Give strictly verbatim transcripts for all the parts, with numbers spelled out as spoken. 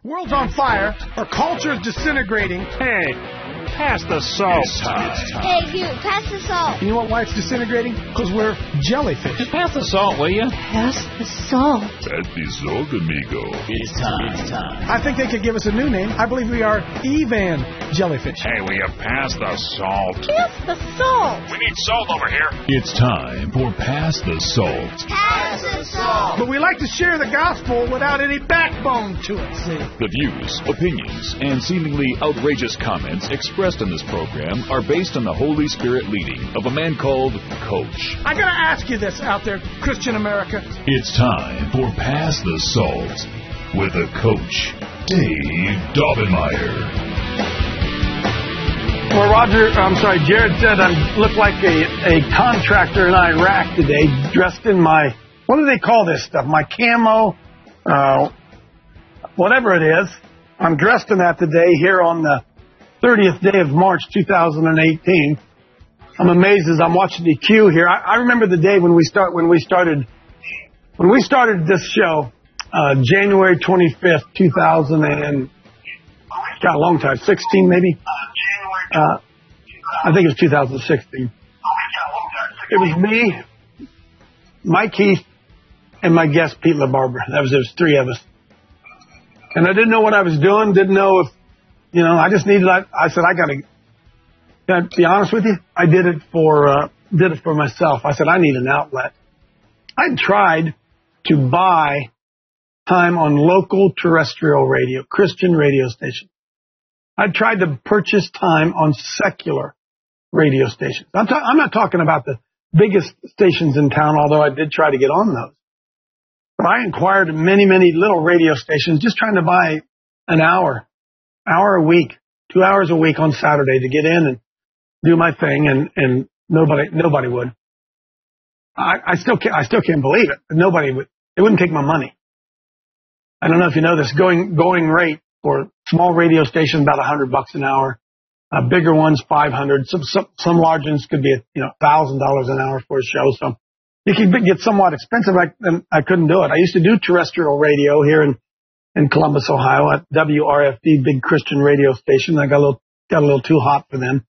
World's on fire. Our culture's disintegrating. Hey, pass the salt. Hey, you, pass the salt. You know what, why it's disintegrating? Because we're jellyfish. Just pass the salt, will you? Pass the salt. Pass the salt, amigo. It's time. It's time. I think they could give us a new name. I believe we are Evan jellyfish. Hey, will you pass the salt? Pass the salt. We need salt over here. It's time for Pass the Salt. Pass the salt. But we like to share the gospel without any backbone to it, see? The views, opinions, and seemingly outrageous comments expressed in this program are based on the Holy Spirit leading of a man called Coach. I gotta ask you this out there, Christian America. It's time for Pass the Salt with the Coach, Dave Daubenmire. Well, Roger, I'm sorry, Jared said I look like a, a contractor in Iraq today, dressed in my, what do they call this stuff? My camo, uh, whatever it is. I'm dressed in that today here on the thirtieth day of March, two thousand eighteen. I'm amazed as I'm watching the queue here. I, I remember the day when we start when we started when we started this show, uh, January twenty-fifth, two thousand and got a long time, sixteen maybe. Uh, I think it was two thousand sixteen. It was me, Mike Heath, and my guest Pete LaBarbera. That was, there was three of us. And I didn't know what I was doing, didn't know if, you know, I just needed, I, I said, I gotta, can I be honest with you? I did it for, uh, did it for myself. I said, I need an outlet. I tried to buy time on local terrestrial radio, Christian radio stations. I tried to purchase time on secular radio stations. I'm, ta- I'm not talking about the biggest stations in town, although I did try to get on those. But I inquired at many, many little radio stations just trying to buy an hour, hour a week, two hours a week on Saturday to get in and do my thing, and, and nobody nobody would. I, I still can't, I still can't believe it. Nobody would. They wouldn't take my money. I don't know if you know this going going rate for small radio stations about a hundred bucks an hour. Uh, bigger ones five hundred. Some some some large ones could be you know thousand dollars an hour for a show. So it can get somewhat expensive. I, and I couldn't do it. I used to do terrestrial radio here in, in Columbus, Ohio at W R F D, big Christian radio station. I got a little, got a little too hot for them.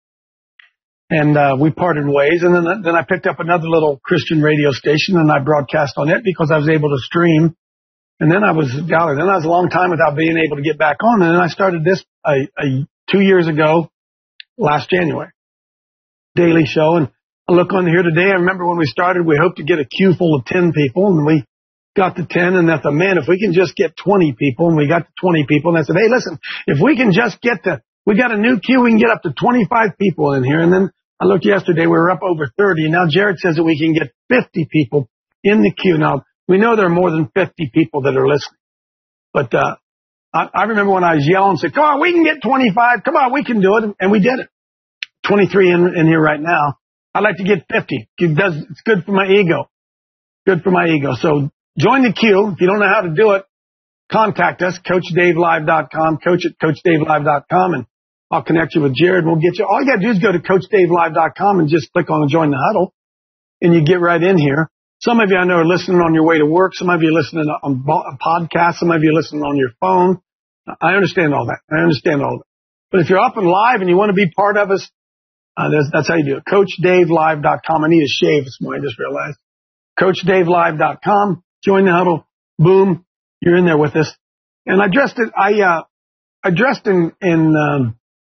And, uh, we parted ways. And then, then I picked up another little Christian radio station and I broadcast on it because I was able to stream. And then I was, golly, then I was a long time without being able to get back on. And then I started this, a, a two years ago, last January, daily show. And I look on here today. I remember when we started, we hoped to get a queue full of ten people, and we got to ten, and I thought, man, if we can just get twenty people, and we got to twenty people, and I said, hey, listen, if we can just get to, we got a new queue, we can get up to twenty-five people in here. And then I looked yesterday, we were up over thirty, and now Jared says that we can get fifty people in the queue. Now, we know there are more than fifty people that are listening, but uh I, I remember when I was yelling and said, come on, we can get twenty-five, come on, we can do it, and we did it. twenty-three in, in here right now. I'd like to get fifty. It does, it's good for my ego. Good for my ego. So join the queue. If you don't know how to do it, contact us, coach dave live dot com, coach at coach dave live dot com, and I'll connect you with Jared. We'll get you. All you got to do is go to coach dave live dot com and just click on Join the Huddle, and you get right in here. Some of you I know are listening on your way to work. Some of you are listening on a podcast. Some of you are listening on your phone. I understand all that. I understand all that. But if you're up and live and you want to be part of us, Uh, that's, that's how you do it. coach dave live dot com. I need a shave this morning, I just realized. coach dave live dot com. Join the huddle. Boom. You're in there with us. And I dressed it, I, uh, I dressed in, in, um,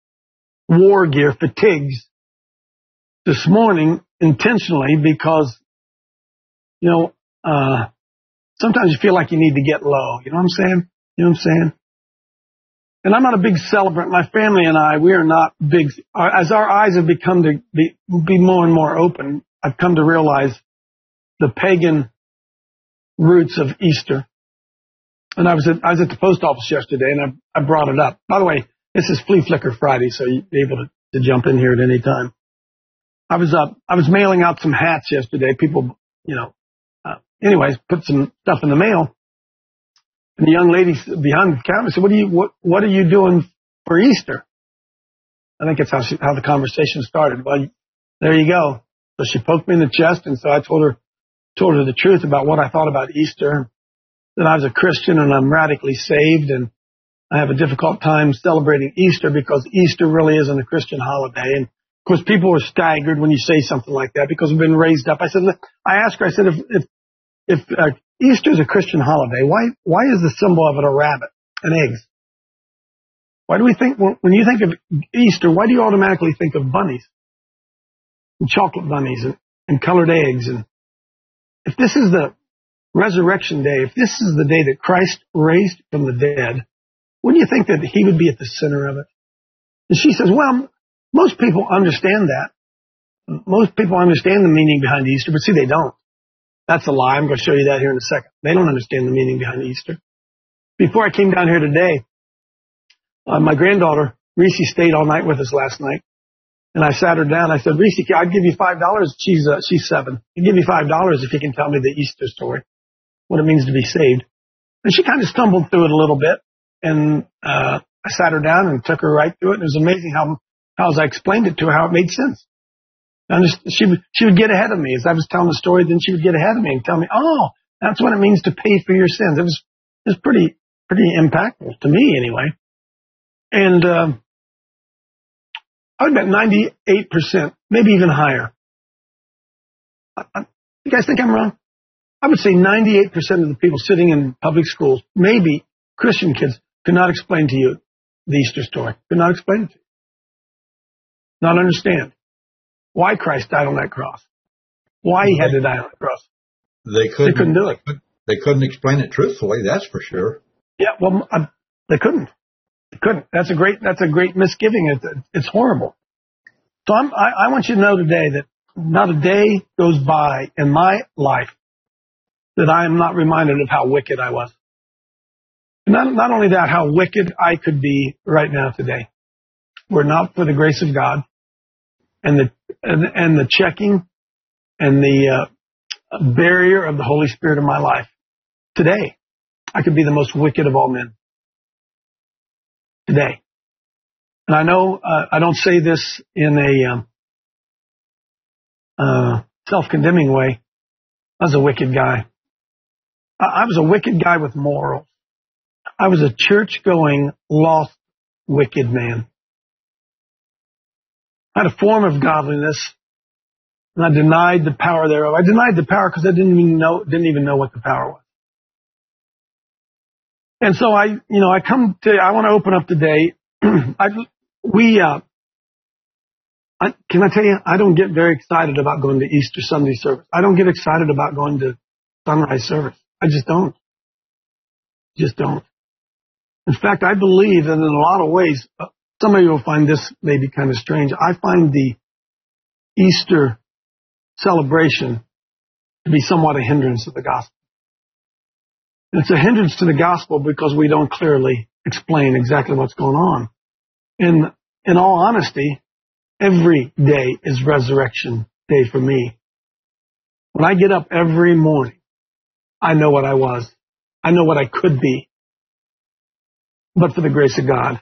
war gear, fatigues this morning intentionally because, you know, uh, sometimes you feel like you need to get low. You know what I'm saying? You know what I'm saying? And I'm not a big celebrant. My family and I, we are not big. As our eyes have become to be, be more and more open, I've come to realize the pagan roots of Easter. And I was at, I was at the post office yesterday, and I, I brought it up. By the way, this is Flea Flicker Friday, so you'll be able to, to jump in here at any time. I was up. I was mailing out some hats yesterday. People, you know, uh, anyways, put some stuff in the mail. And the young lady behind the counter said, "What are you? What What are you doing for Easter?" I think that's how she, how the conversation started. Well, there you go. So she poked me in the chest, and so I told her told her the truth about what I thought about Easter. That I was a Christian and I'm radically saved, and I have a difficult time celebrating Easter because Easter really isn't a Christian holiday. And of course, people are staggered when you say something like that because we've been raised up. I said, I asked her, I said, if if, if uh, Easter is a Christian holiday, why why is the symbol of it a rabbit and eggs? Why do we think when you think of Easter, why do you automatically think of bunnies and chocolate bunnies and, and colored eggs? And if this is the resurrection day, if this is the day that Christ raised from the dead, wouldn't you think that he would be at the center of it? And she says, well, most people understand that. Most people understand the meaning behind Easter, but see, they don't. That's a lie. I'm going to show you that here in a second. They don't understand the meaning behind Easter. Before I came down here today, uh, my granddaughter, Reese, stayed all night with us last night. And I sat her down. I said, Reese, I'd give you five dollars. She's, uh, she's seven. I'd give you five dollars if you can tell me the Easter story, what it means to be saved. And she kind of stumbled through it a little bit. And uh, I sat her down and took her right through it. And it was amazing how, how as I explained it to her, how it made sense. And just, she would, she would get ahead of me. As I was telling the story, then she would get ahead of me and tell me, oh, that's what it means to pay for your sins. It was, it was pretty, pretty impactful to me anyway. And uh, I would bet ninety-eight percent, maybe even higher. I, I, you guys think I'm wrong? I would say ninety-eight percent of the people sitting in public schools, maybe Christian kids, could not explain to you the Easter story. Could not explain it to you. Not understand why Christ died on that cross. Why he had to die on that cross. They couldn't, they couldn't do it. They couldn't explain it truthfully, that's for sure. Yeah, well, I, they couldn't. They couldn't. That's a great, that's a great misgiving. It's, it's horrible. So I'm, I, I want you to know today that not a day goes by in my life that I am not reminded of how wicked I was. Not, not only that, how wicked I could be right now today. Were it not for the grace of God and the and, and the checking and the uh, barrier of the Holy Spirit in my life. Today, I could be the most wicked of all men. Today. And I know uh, I don't say this in a um, uh, self-condemning way. I was a wicked guy. I, I was a wicked guy with morals. I was a church-going, lost, wicked man. I had a form of godliness, and I denied the power thereof. I denied the power because I didn't even know didn't even know what the power was. And so I, you know, I come to, I want to open up today. I, we, uh, I, can I tell you, I don't get very excited about going to Easter Sunday service. I don't get excited about going to sunrise service. I just don't. Just don't. In fact, I believe that in a lot of ways, uh, some of you will find this maybe kind of strange. I find the Easter celebration to be somewhat a hindrance to the gospel. It's a hindrance to the gospel because we don't clearly explain exactly what's going on. In, in all honesty, every day is resurrection day for me. When I get up every morning, I know what I was. I know what I could be, but for the grace of God.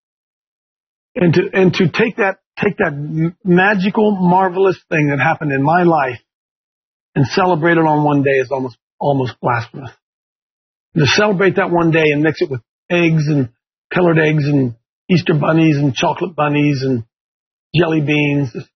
And to, and to take that, take that magical, marvelous thing that happened in my life and celebrate it on one day is almost, almost blasphemous. To celebrate that one day and mix it with eggs and colored eggs and Easter bunnies and chocolate bunnies and jelly beans. It's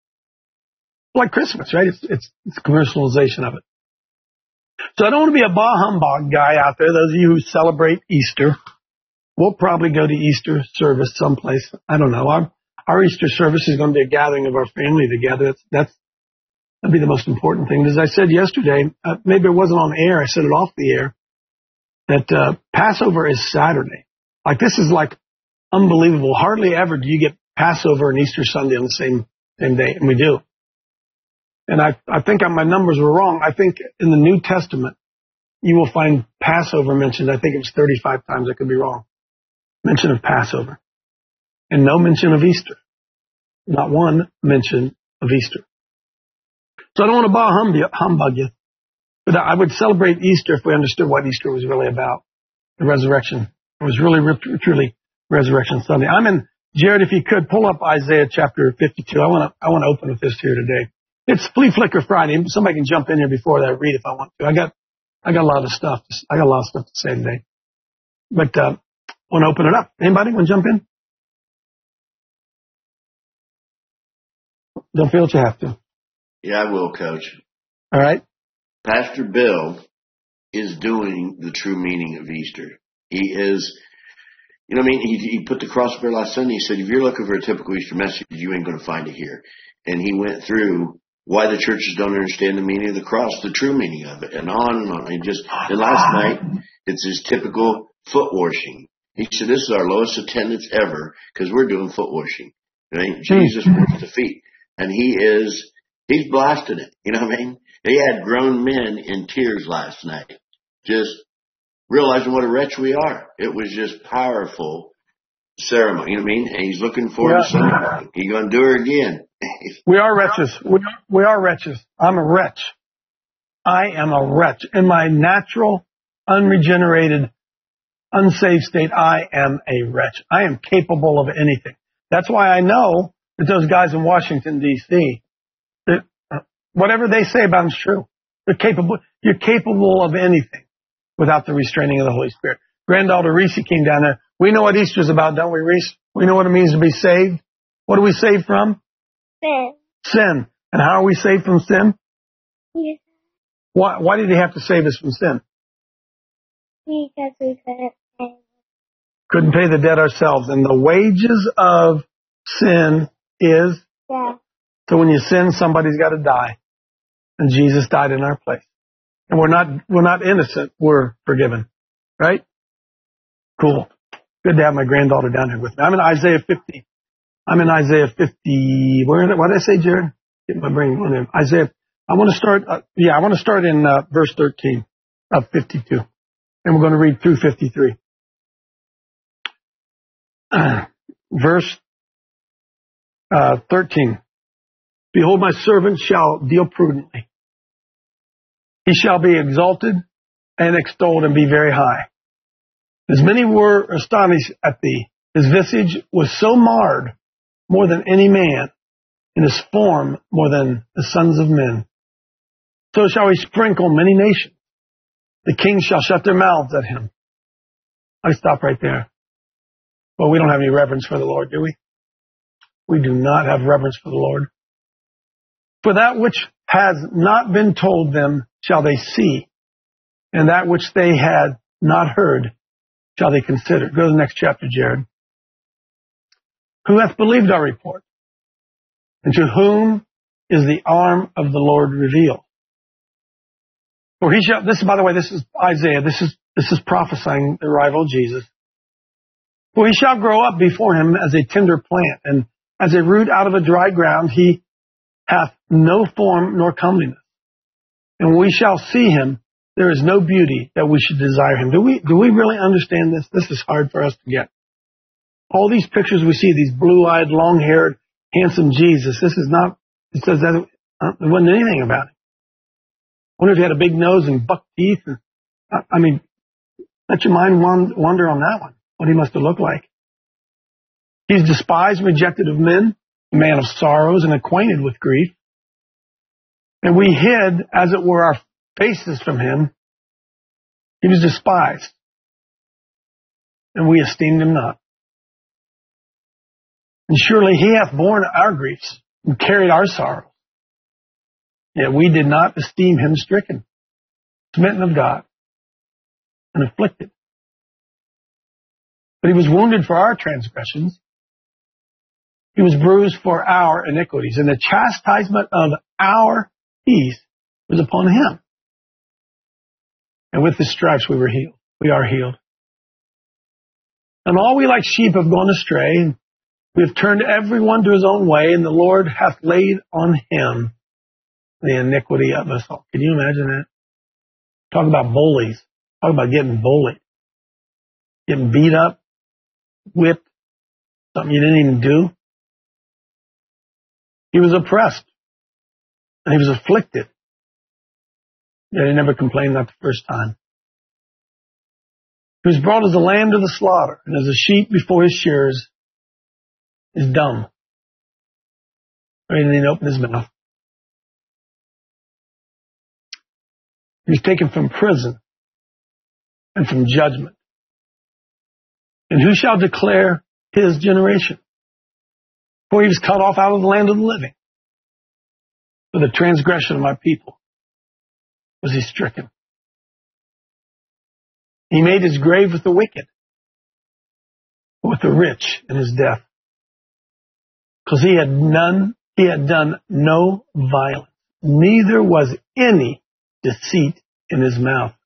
like Christmas, right? It's, it's, it's commercialization of it. So I don't want to be a bah humbug guy out there. Those of you who celebrate Easter, we'll probably go to Easter service someplace. I don't know. Our, our Easter service is going to be a gathering of our family together. That's, that's, that'd be the most important thing. As I said yesterday, uh, maybe it wasn't on air. I said it off the air. That uh, Passover is Saturday. Like, this is like unbelievable. Hardly ever do you get Passover and Easter Sunday on the same same day, and we do. And I I think my numbers were wrong. I think in the New Testament you will find Passover mentioned. I think it was thirty-five times. I could be wrong. Mention of Passover, and no mention of Easter. Not one mention of Easter. So I don't want to bah humbug you. But I would celebrate Easter if we understood what Easter was really about. The resurrection. It was really, truly Resurrection Sunday. I'm in, Jared, if you could, pull up Isaiah chapter fifty-two. I want to I want to open with this here today. It's Flea Flicker Friday. Somebody can jump in here before that, read if I want to. I got I got a lot of stuff. I got a lot of stuff to say today. But uh, Want to open it up? Anybody want to jump in? Don't feel that you have to. Yeah, I will, Coach. All right. Pastor Bill is doing the true meaning of Easter. He is, you know what I mean? He, he put the cross up there last Sunday. He said, if you're looking for a typical Easter message, you ain't going to find it here. And he went through why the churches don't understand the meaning of the cross, the true meaning of it, and on and on. And just, and last night, it's his typical foot washing. He said, this is our lowest attendance ever because we're doing foot washing. Right? Jesus washed the feet. And he is, he's blasting it. You know what I mean? They had grown men in tears last night, just realizing what a wretch we are. It was just powerful ceremony. You know what I mean? And he's looking forward to Sunday. He's going to do it again. We are wretches. We are, we are wretches. I'm a wretch. I am a wretch. In my natural, unregenerated, unsaved state, I am a wretch. I am capable of anything. That's why I know that those guys in Washington, D C, that uh, whatever they say about them is true. They're capable. You're capable of anything without the restraining of the Holy Spirit. Granddaughter Reese came down there. We know what Easter's about, don't we, Reese? We know what it means to be saved. What are we saved from? Sin. Sin. And how are we saved from sin? Yes. Why, why did he have to save us from sin? Because we couldn't pay. Couldn't pay the debt ourselves. And the wages of sin is Yeah. So when you sin, somebody's got to die. And Jesus died in our place. And we're not, we're not innocent. We're forgiven. Right? Cool. Good to have my granddaughter down here with me. I'm in Isaiah fifty. I'm in Isaiah fifty. Where, what did I say, Jared? Get my brain going in. Isaiah. I want to start, uh, yeah, I want to start in uh, verse thirteen of fifty-two. And we're going to read through fifty-three. Uh, verse uh, thirteen. Behold, my servant shall deal prudently. He shall be exalted and extolled and be very high. As many were astonished at thee, his visage was so marred more than any man, and his form more than the sons of men. So shall he sprinkle many nations. The kings shall shut their mouths at him. I stop right there. Well, we don't have any reverence for the Lord, do we? We do not have reverence for the Lord. For that which has not been told them shall they see, and that which they had not heard shall they consider. Go to the next chapter, Jared. Who hath believed our report? And to whom is the arm of the Lord revealed? For he shall, this, by the way, this is Isaiah. This is, this is prophesying the arrival of Jesus. For he shall grow up before him as a tender plant, and as a root out of a dry ground. He hath no form nor comeliness. And when we shall see him, there is no beauty that we should desire him. Do we, do we really understand this? This is hard for us to get. All these pictures we see, these blue-eyed, long-haired, handsome Jesus, this is not, it says that uh, there wasn't anything about it. I wonder if he had a big nose and buck teeth. And, I, I mean, let your mind wander on that one, what he must have looked like. He's despised and rejected of men, a man of sorrows and acquainted with grief. And we hid, as it were, our faces from him. He was despised, and we esteemed him not. And surely he hath borne our griefs and carried our sorrows. Yet we did not esteem him stricken, smitten of God, and afflicted. But he was wounded for our transgressions. He was bruised for our iniquities, and the chastisement of our peace was upon him. And with his stripes we were healed. We are healed. And all we like sheep have gone astray, and we have turned everyone to his own way, and the Lord hath laid on him the iniquity of us all. Can you imagine that? Talk about bullies. Talk about getting bullied. Getting beat up, whipped, something you didn't even do. He was oppressed. And he was afflicted. Yet he never complained, not the first time. He was brought as a lamb to the slaughter, and as a sheep before his shearers is dumb. He didn't even open his mouth. He was taken from prison and from judgment. And who shall declare his generation? For he was cut off out of the land of the living. For the transgression of my people was he stricken. He made his grave with the wicked, with the rich in his death. Because he had none, he had done no violence, neither was any deceit in his mouth.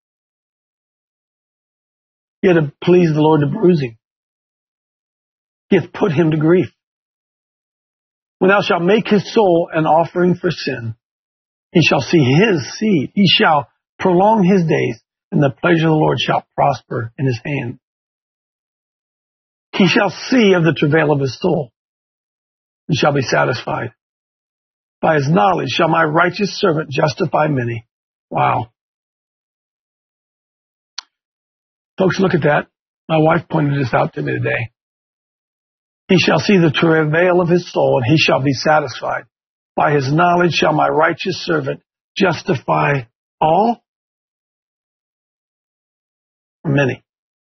He had pleased the Lord to bruise him. He hath put him to grief. When thou shalt make his soul an offering for sin, he shall see his seed. He shall prolong his days, and the pleasure of the Lord shall prosper in his hand. He shall see of the travail of his soul, and shall be satisfied. By his knowledge shall my righteous servant justify many. Wow. Folks, look at that. My wife pointed this out to me today. He shall see the travail of his soul, and he shall be satisfied. By his knowledge shall my righteous servant justify all or many.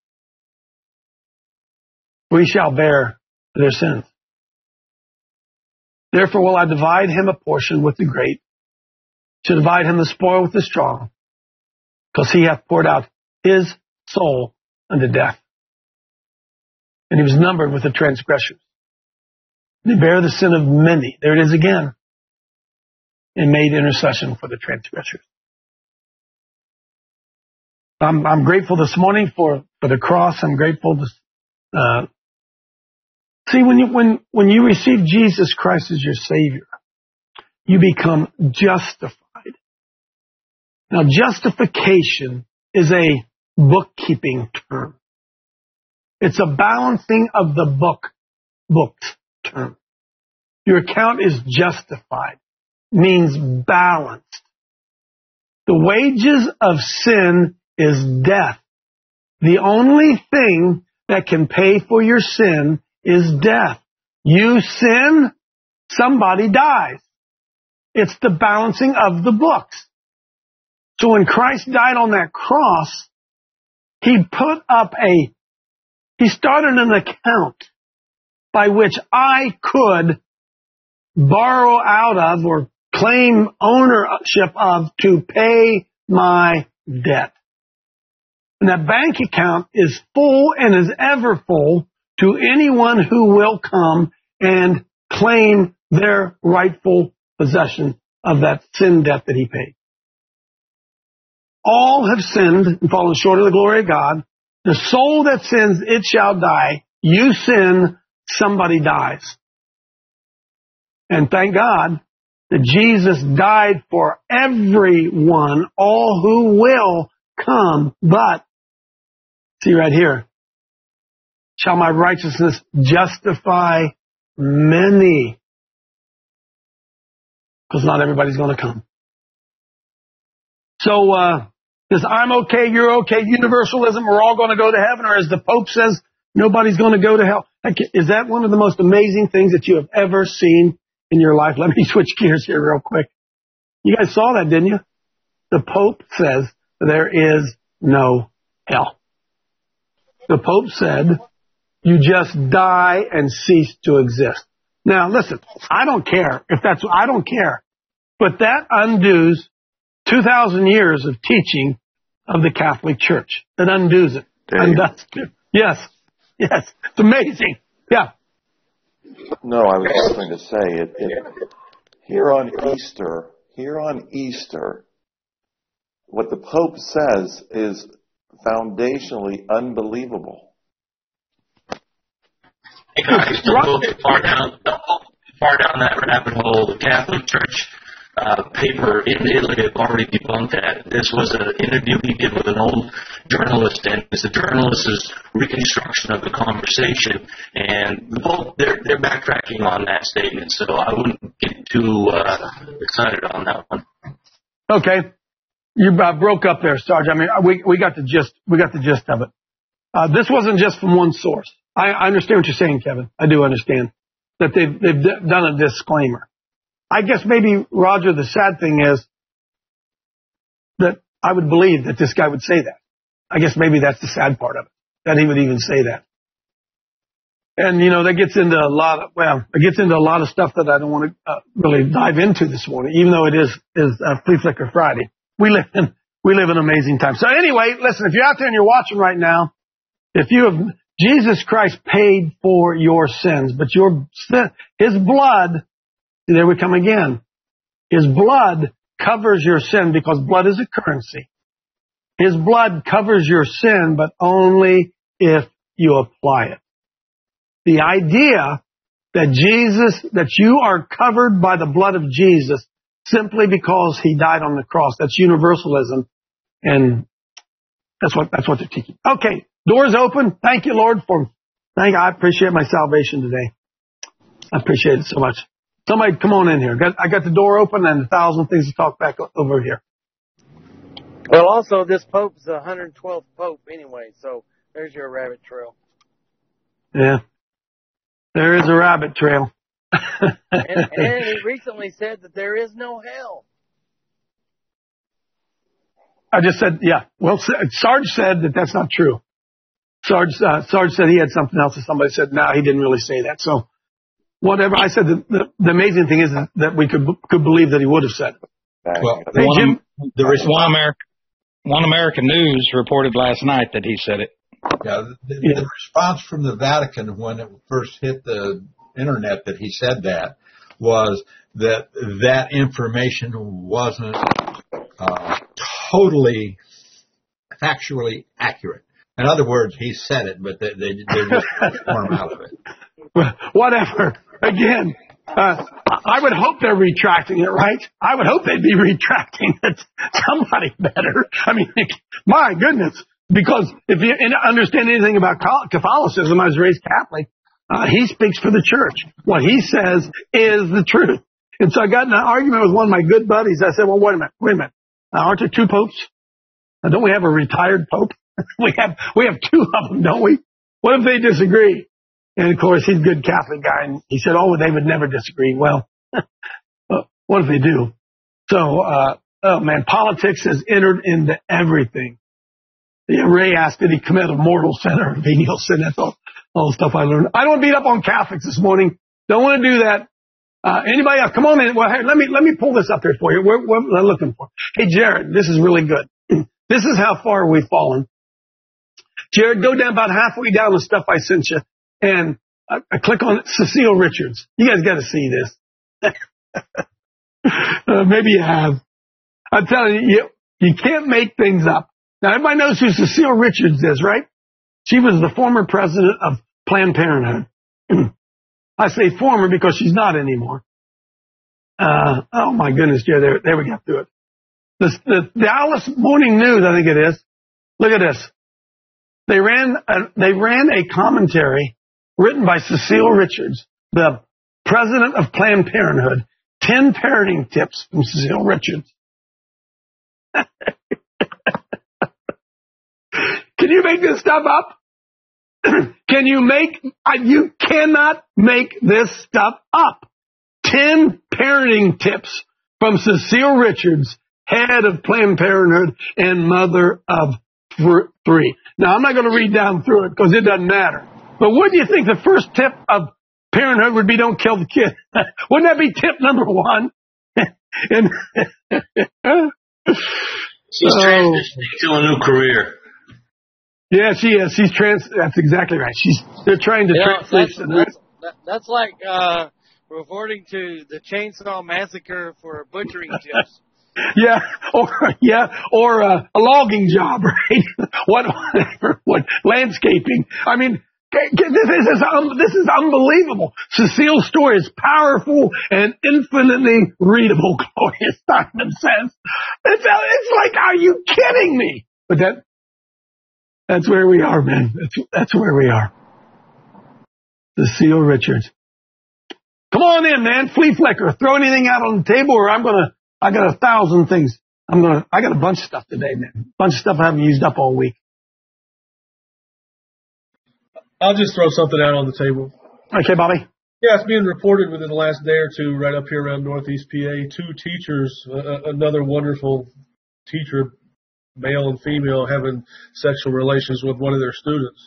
We shall bear their sins. Therefore will I divide him a portion with the great, to divide him the spoil with the strong, because he hath poured out his soul unto death. And he was numbered with the transgressors. And he bare the sin of many. There it is again. And made intercession for the transgressors. I'm, I'm grateful this morning for, for the cross. I'm grateful to, uh, see, when you, when, when you receive Jesus Christ as your Savior, you become justified. Now, justification is a bookkeeping term. It's a balancing of the book, books term. Your account is justified, means balanced. The wages of sin is death. The only thing that can pay for your sin is death. You sin, somebody dies. It's the balancing of the books. So when Christ died on that cross, he put up a, he started an account by which I could borrow out of or claim ownership of to pay my debt. And that bank account is full and is ever full to anyone who will come and claim their rightful possession of that sin debt that he paid. All have sinned and fallen short of the glory of God. The soul that sins, it shall die. You sin, somebody dies. And thank God that Jesus died for everyone, all who will come. But, see right here, shall my righteousness justify many? Because not everybody's going to come. So, uh, this I'm okay, you're okay, universalism, we're all going to go to heaven, or as the Pope says, nobody's going to go to hell. Is that one of the most amazing things that you have ever seen in your life? Let me switch gears here real quick. You guys saw that, didn't you? The Pope says there is no hell. The Pope said you just die and cease to exist. Now, listen, I don't care if that's, I don't care. But that undoes two thousand years of teaching of the Catholic Church. It undoes it. Undoes it. Yes. Yes. It's amazing. Yeah. No, I was just going to say it, it. Here on Easter, here on Easter, what the Pope says is foundationally unbelievable. Hey guys, don't go too far down, far down that rabbit hole. The Catholic Church uh, paper in Italy have already debunked that. This was an interview he did with an old journalist, and it's the journalist's reconstruction of the conversation. And the Pope, they're, they're backtracking on that statement, so I wouldn't get too uh, excited on that one. Okay. You uh, broke up there, Sarge. I mean, we we got the gist. We got the gist of it. Uh, this wasn't just from one source. I, I understand what you're saying, Kevin. I do understand that they've they've d- done a disclaimer. I guess maybe, Roger, the sad thing is that I would believe that this guy would say that. I guess maybe that's the sad part of it. that he would even say that. And, you know, that gets into a lot of, well, it gets into a lot of stuff that I don't want to uh, really dive into this morning, even though it is, is uh, Flea Flicker Friday. We live in, we live in amazing times. So anyway, listen, if you're out there and you're watching right now, if you have, Jesus Christ paid for your sins, but your sin, his blood, there we come again. His blood covers your sin because blood is a currency. His blood covers your sin, but only if you apply it. The idea that Jesus, that you are covered by the blood of Jesus simply because he died on the cross, that's universalism, and that's what, that's what they're teaching. Okay, doors open. Thank you, Lord, for, thank you. I appreciate my salvation today. I appreciate it so much. Somebody come on in here. I got the door open and a thousand things to talk back over here. Well, also, this Pope's the one hundred twelfth Pope anyway, so there's your rabbit trail. Yeah. There is a rabbit trail. and, and he recently said that there is no hell. I just said, yeah. Well, Sarge said that that's not true. Sarge, uh, Sarge said he had something else, and somebody said, no, he didn't really say that. So, whatever. I said that the, the amazing thing is that we could could believe that he would have said it. Well, hey, one, Jim, there is one American, one American News reported last night that he said it. Yeah, the, yeah. the response from the Vatican when it first hit the internet that he said that was that that information wasn't uh, totally factually accurate. In other words, he said it, but they, they, they're just form out of it. Whatever. Again, uh, I would hope they're retracting it, right? I would hope they'd be retracting it. Somebody better. I mean, my goodness. Because if you understand anything about Catholicism, I was raised Catholic, uh, he speaks for the church. What he says is the truth. And so I got in an argument with one of my good buddies. I said, well, wait a minute, wait a minute. Uh, aren't there two popes? Uh, don't we have a retired pope? we have we have two of them, don't we? What if they disagree? And, of course, he's a good Catholic guy. And he said, oh, they would never disagree. Well, what if they do? So, uh, oh, man, politics has entered into everything. Yeah, Ray asked, did he commit a mortal sin or a venial sin? That's all, all the stuff I learned. I don't want to beat up on Catholics this morning. Don't want to do that. Uh, anybody else? Come on in. Well, hey, let me, let me pull this up here for you. What, what am I looking for? Hey, Jared, this is really good. This is how far we've fallen. Jared, go down about halfway down the stuff I sent you and I, I click on Cecile Richards. You guys got to see this. uh, maybe you have. I'm telling you, you, you can't make things up. Now, everybody knows who Cecile Richards is, right? She was the former president of Planned Parenthood. I say former because she's not anymore. Uh, oh, my goodness, yeah, there, there we got through it. The, the Dallas Morning News, I think it is. Look at this. They ran a, they ran a commentary written by Cecile Richards, the president of Planned Parenthood. Ten parenting tips from Cecile Richards. Can you make this stuff up? Can you make, you cannot make this stuff up. Ten parenting tips from Cecile Richards, head of Planned Parenthood and mother of three. Now, I'm not going to read down through it because it doesn't matter. But wouldn't you think the first tip of parenthood would be don't kill the kid? Wouldn't that be tip number one? and, She's oh. transitioning to a new career. Yeah, she is. She's trans. That's exactly right. She's. They're trying to yeah, transition. That's, that's, that, that's like uh, reporting to the Chainsaw Massacre for butchering tips. Yeah, or yeah, or uh, a logging job, right? what, whatever, what landscaping? I mean, this is um, this is unbelievable. Cecile's story is powerful and infinitely readable. Gloria Steinem says, "It's it's like, are you kidding me?" But that that's where we are, man. That's that's where we are. Cecile Richards, come on in, man. Flea Flicker, throw anything out on the table, or I'm gonna. I got a thousand things. I'm gonna. I got a bunch of stuff today, man. A bunch of stuff I haven't used up all week. I'll just throw something out on the table. Okay, Bobby. Yeah, it's being reported within the last day or two, right up here around Northeast P A. Two teachers, uh, another wonderful teacher male and female having sexual relations with one of their students.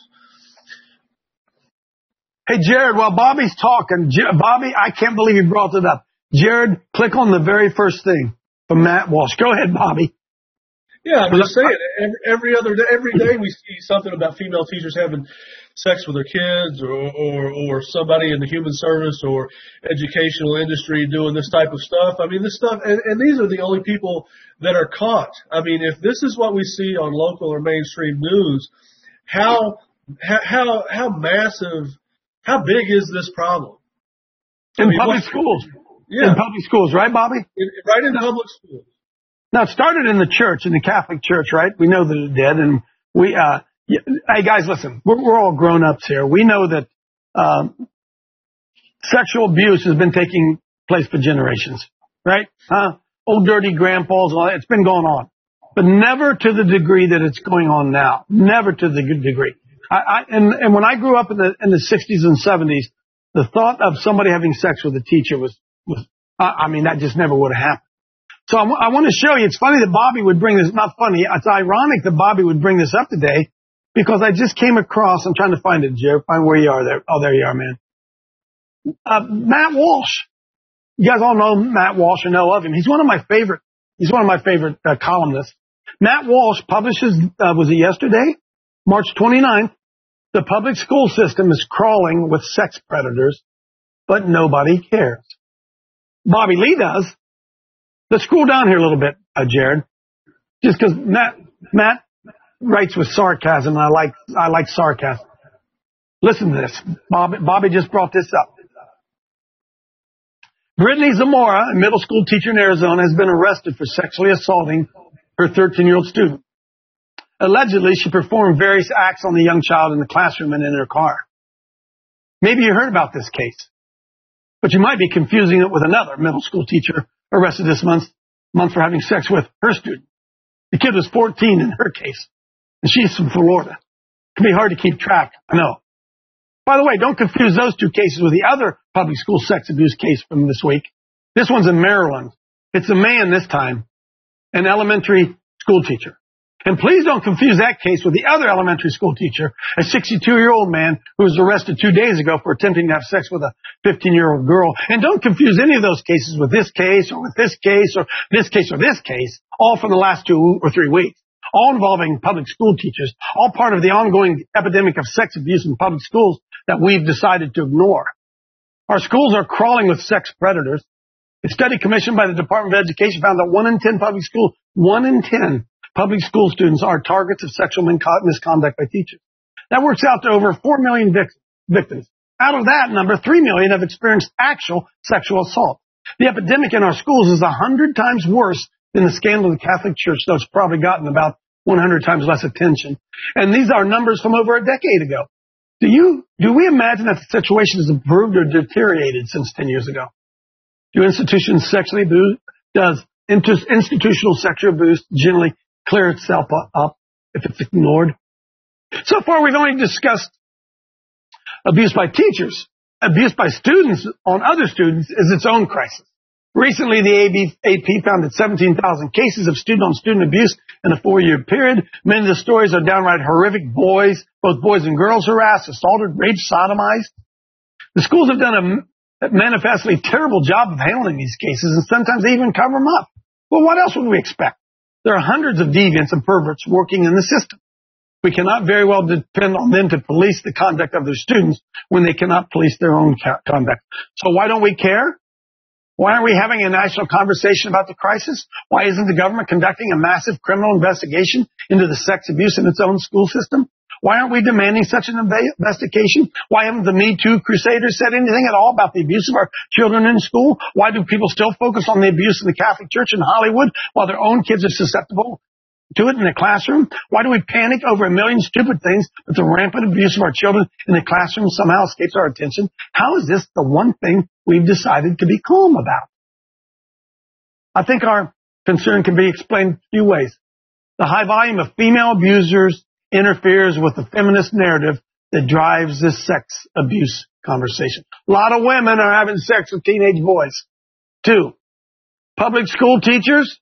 Hey, Jared, while Bobby's talking, J- Bobby, I can't believe you brought it up. Jared, click on the very first thing from Matt Walsh. Go ahead, Bobby. Yeah, I'm just saying, every, every other day, every day we see something about female teachers having sex with their kids, or, or, or somebody in the human service or educational industry doing this type of stuff. I mean, this stuff, and, and these are the only people that are caught. I mean, if this is what we see on local or mainstream news, how, how, how massive, how big is this problem? In I mean, public what, yeah. Yeah. In public schools, right, Bobby? In, right in public schools. Now, it started in the church, in the Catholic Church, right? We know that it did. And we, uh, yeah, hey, guys, listen, we're, we're all grown-ups here. We know that um, sexual abuse has been taking place for generations, right? Uh, old dirty grandpas, all that, it's been going on. But never to the degree that it's going on now. Never to the degree. I, I, and, and when I grew up in the in the sixties and seventies, the thought of somebody having sex with a teacher was, was I, I mean, that just never would have happened. So I, w- I want to show you, it's funny that Bobby would bring this, not funny, it's ironic that Bobby would bring this up today, because I just came across, I'm trying to find it, Jared, find where you are there. Oh, there you are, man. Uh, Matt Walsh. You guys all know Matt Walsh or know of him. He's one of my favorite, he's one of my favorite uh, columnists. Matt Walsh publishes, uh, was it yesterday? March twenty-ninth. The public school system is crawling with sex predators, but nobody cares. Bobby Lee does. Let's scroll down here a little bit, uh, Jared. Just because Matt, Matt writes with sarcasm, and I like, I like sarcasm. Listen to this. Bobby, Bobby just brought this up. Brittany Zamora, a middle school teacher in Arizona, has been arrested for sexually assaulting her thirteen-year-old student. Allegedly, she performed various acts on the young child in the classroom and in her car. Maybe you heard about this case, but you might be confusing it with another middle school teacher arrested this month, month for having sex with her student. The kid was fourteen in her case, and she's from Florida. It can be hard to keep track, I know. By the way, don't confuse those two cases with the other public school sex abuse case from this week. This one's in Maryland. It's a man this time, an elementary school teacher. And please don't confuse that case with the other elementary school teacher, a sixty-two-year-old man who was arrested two days ago for attempting to have sex with a fifteen-year-old girl. And don't confuse any of those cases with this case or with this case or this case or this case, all from the last two or three weeks, all involving public school teachers, all part of the ongoing epidemic of sex abuse in public schools that we've decided to ignore. Our schools are crawling with sex predators. A study commissioned by the Department of Education found that one in ten public school, one in ten public school students are targets of sexual misconduct by teachers. That works out to over four million vic- victims. Out of that number, three million have experienced actual sexual assault. The epidemic in our schools is a hundred times worse than the scandal of the Catholic Church, though it's probably gotten about one hundred times less attention. And these are numbers from over a decade ago. Do you, do we imagine that the situation has improved or deteriorated since ten years ago? Do institutions sexually abuse, does institutional sexual abuse generally clear itself up if it's ignored? So far, we've only discussed abuse by teachers. Abuse by students on other students is its own crisis. Recently, the A P found that seventeen thousand cases of student-on-student abuse in a four-year period. Many of the stories are downright horrific. Boys, both boys and girls harassed, assaulted, raped, sodomized. The schools have done a manifestly terrible job of handling these cases, and sometimes they even cover them up. Well, what else would we expect? There are hundreds of deviants and perverts working in the system. We cannot very well depend on them to police the conduct of their students when they cannot police their own conduct. So why don't we care? Why aren't we having a national conversation about the crisis? Why isn't the government conducting a massive criminal investigation into the sex abuse in its own school system? Why aren't we demanding such an investigation? Why haven't the Me Too Crusaders said anything at all about the abuse of our children in school? Why do people still focus on the abuse in the Catholic Church in Hollywood while their own kids are susceptible to it in the classroom? Why do we panic over a million stupid things, but the rampant abuse of our children in the classroom somehow escapes our attention? How is this the one thing we've decided to be calm about? I think our concern can be explained in a few ways. The high volume of female abusers interferes with the feminist narrative that drives this sex abuse conversation. A lot of women are having sex with teenage boys. Two, public school teachers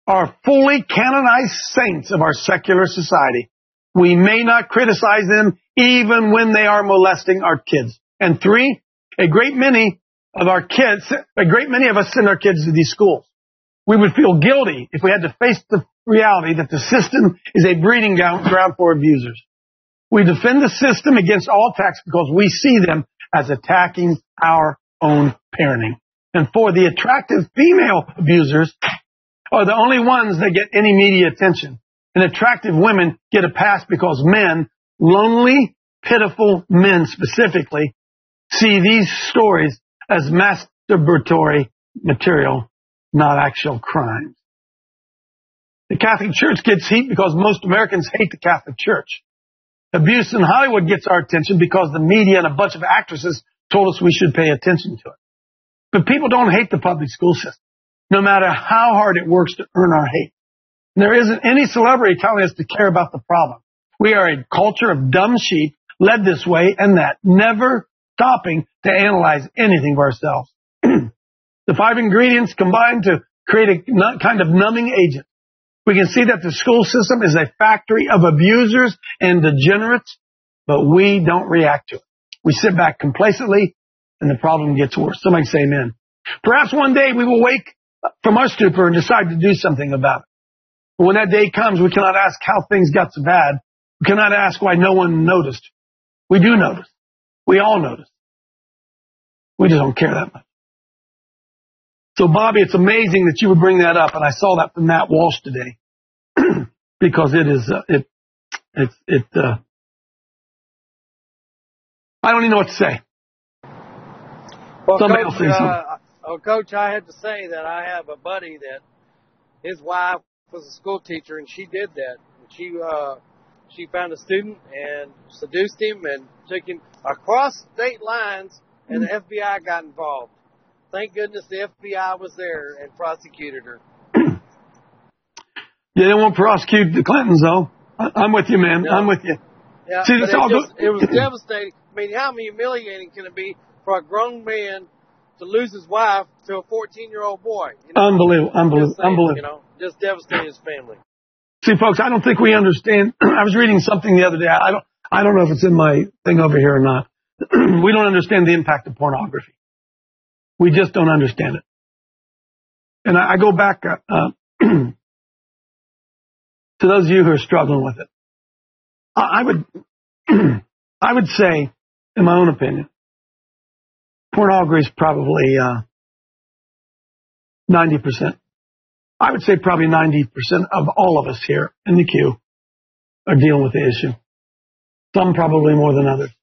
are fully canonized saints of our secular society. We may not criticize them even when they are molesting our kids. And three, a great many of our kids, a great many of us send our kids to these schools. We would feel guilty if we had to face the reality that the system is a breeding ground for abusers. We defend the system against all attacks because we see them as attacking our own parenting. And for the attractive female abusers are the only ones that get any media attention. And attractive women get a pass because men, lonely, pitiful men specifically, see these stories as masturbatory material, not actual crimes. The Catholic Church gets heat because most Americans hate the Catholic Church. Abuse in Hollywood gets our attention because the media and a bunch of actresses told us we should pay attention to it. But people don't hate the public school system, no matter how hard it works to earn our hate. There isn't any celebrity telling us to care about the problem. We are a culture of dumb sheep led this way and that, never stopping to analyze anything for ourselves. The five ingredients combine to create a kind of numbing agent. We can see that the school system is a factory of abusers and degenerates, but we don't react to it. We sit back complacently, and the problem gets worse. Somebody say amen. Perhaps one day we will wake from our stupor and decide to do something about it. But when that day comes, we cannot ask how things got so bad. We cannot ask why no one noticed. We do notice. We all notice. We just don't care that much. So, Bobby, it's amazing that you would bring that up, and I saw that from Matt Walsh today, because it is, uh, it, it, it, uh, I don't even know what to say. Well, Somebody Coach, else say something. uh, oh, Coach, I had to say that I have a buddy that his wife was a school teacher, and she did that. She, uh, she found a student and seduced him and took him across state lines, and the F B I got involved. Thank goodness the F B I was there and prosecuted her. Yeah, they won't prosecute the Clintons, though. I- I'm with you, man. No. I'm with you. Yeah, See, but this it, all just, go- it was devastating. I mean, how humiliating can it be for a grown man to lose his wife to a fourteen-year-old boy? You know? Unbelievable, unbelievable, Just saying, unbelievable. You know, just devastating his family. See, folks, I don't think we understand. I was reading something the other day. I don't, I don't know if it's in my thing over here or not. We don't understand the impact of pornography. We just don't understand it. And I, I go back uh, uh, to those of you who are struggling with it. I, I would, I would say, in my own opinion, pornography is probably uh, ninety percent. I would say probably ninety percent of all of us here in the queue are dealing with the issue. Some probably more than others.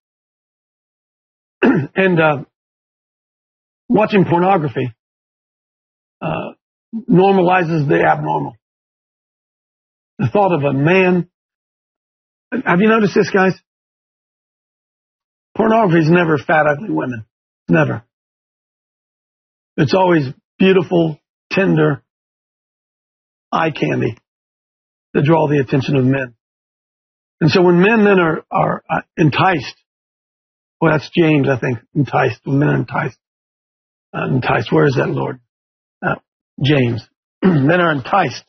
and uh, watching pornography uh, normalizes the abnormal. The thought of a man. Have you noticed this, guys? Pornography is never fat, ugly women. Never. It's always beautiful, tender, eye candy that draw the attention of men. And so when men then are, are uh, enticed, well, that's James, I think, enticed. When men are enticed. Uh, enticed. Where is that, Lord? Uh, James. Men are enticed.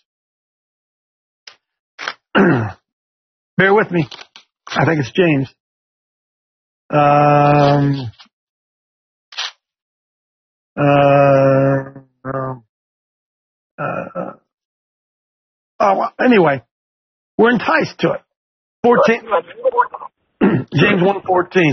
Bear with me. I think it's James. Um, uh, uh, oh, well, anyway, we're enticed to it. fourteen James one fourteen.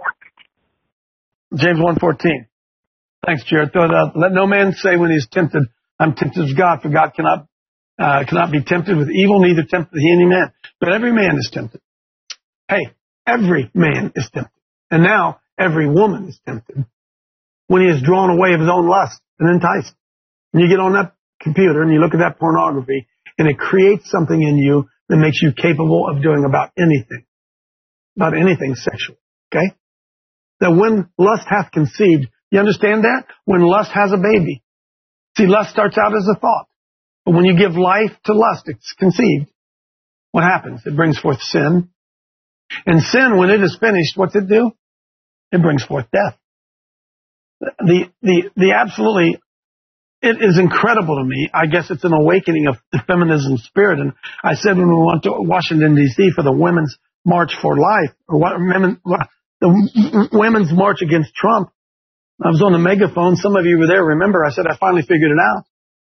James one fourteen. Thanks, Jared. Let no man say when he is tempted, I'm tempted of God, for God cannot uh, cannot be tempted with evil, neither tempted he any man. But every man is tempted. Hey, every man is tempted. And now every woman is tempted when he is drawn away of his own lust and enticed. And you get on that computer and you look at that pornography, and it creates something in you that makes you capable of doing about anything. About anything sexual. Okay? That when lust hath conceived, you understand that? When lust has a baby. See, lust starts out as a thought. But when you give life to lust, it's conceived. What happens? It brings forth sin. And sin, when it is finished, what's it do? It brings forth death. The, the, the absolutely it is incredible to me. I guess it's an awakening of the feminism spirit. And I said when we went to Washington, D C for the Women's March for Life, or what, women, the Women's March against Trump, I was on the megaphone. Some of you were there. Remember, I said, I finally figured it out.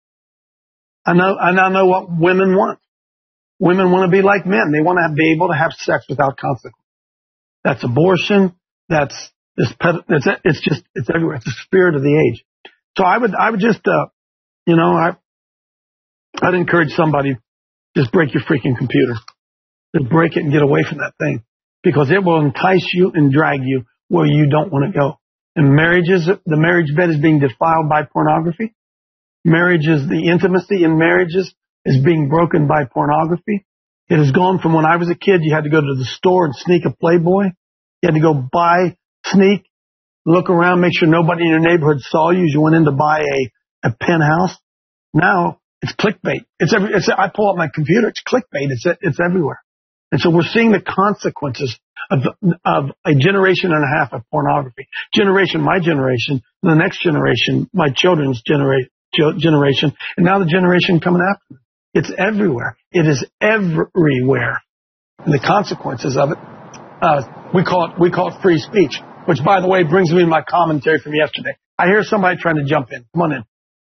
I know, I now know what women want. Women want to be like men. They want to be able to have sex without consequence. That's abortion. That's this. It's, it's just, it's everywhere. It's the spirit of the age. So I would, I would just, uh, you know, I, I'd encourage somebody, just break your freaking computer. Just break it and get away from that thing, because it will entice you and drag you where you don't want to go. And marriages, the marriage bed is being defiled by pornography. Marriages, the intimacy in marriages is being broken by pornography. It has gone from when I was a kid, you had to go to the store and sneak a Playboy. You had to go buy, sneak, look around, make sure nobody in your neighborhood saw you as you went in to buy a, a penthouse. Now it's clickbait. It's every, it's, I pull up my computer, it's clickbait. It's, it's everywhere. And so we're seeing the consequences of, of a generation and a half of pornography. Generation, my generation, the next generation, my children's genera- generation, and now the generation coming after. It's everywhere. It is everywhere. And the consequences of it, uh, we call it, we call it free speech, which, by the way, brings me to my commentary from yesterday. I hear somebody trying to jump in. Come on in.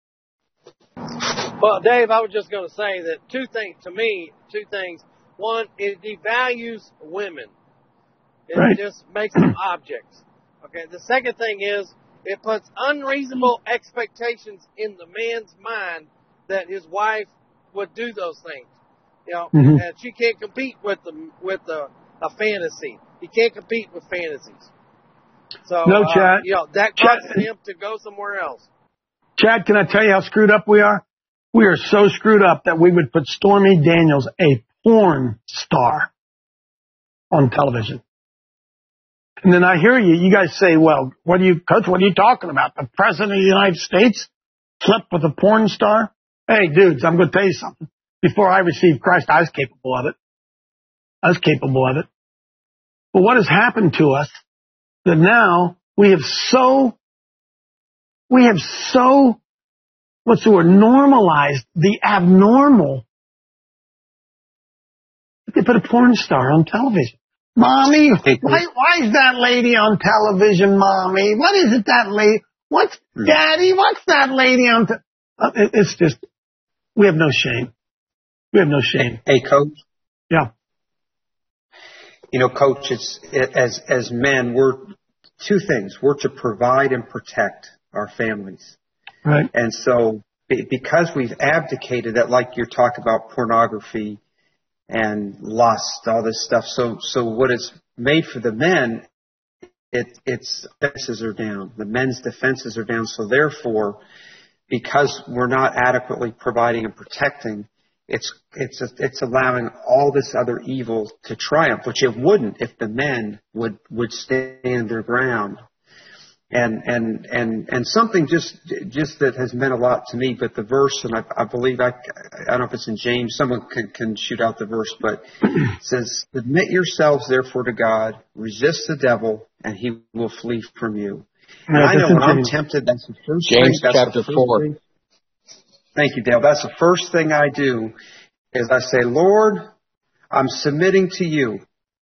Well, Dave, I was just going to say that two things, to me, two things. One, it devalues women. It right. just makes them objects. Okay. The second thing is it puts unreasonable expectations in the man's mind that his wife would do those things. You know, mm-hmm. and she can't compete with the with the a fantasy. He can't compete with fantasies. So no, uh, Chad. You know, that Chad, causes him to go somewhere else. Chad, can I tell you how screwed up we are? We are so screwed up that we would put Stormy Daniels, a porn star, on television. And then I hear you, you guys say, well, what are you, Coach, what are you talking about? The President of the United States slept with a porn star? Hey, dudes, I'm going to tell you something. Before I received Christ, I was capable of it. I was capable of it. But what has happened to us that now we have so, we have so, what's the word, normalized the abnormal. They put a porn star on television. Mommy, why, why is that lady on television, Mommy? What is it, that lady? What's, Daddy, what's that lady on television? Uh, it, it's just, we have no shame. We have no shame. Hey, Coach. Yeah. You know, Coach, it's, it, as, as men, we're two things. We're to provide and protect our families. Right. And so, because we've abdicated that, like you're talking about pornography and lust, all this stuff. So, so what it's made for the men, it, its defenses are down. The men's defenses are down. So therefore, because we're not adequately providing and protecting, it's, it's, it's allowing all this other evil to triumph, which it wouldn't if the men would, would stand their ground. And, and, and, and something just, just that has meant a lot to me, but the verse, and I, I believe, I, I don't know if it's in James, someone can, can shoot out the verse, but it says, submit yourselves therefore to God, resist the devil, and he will flee from you. And I know when I'm tempted, that's the first thing. James chapter four. Thing. Thank you, Dale. That's the first thing I do is I say, Lord, I'm submitting to you,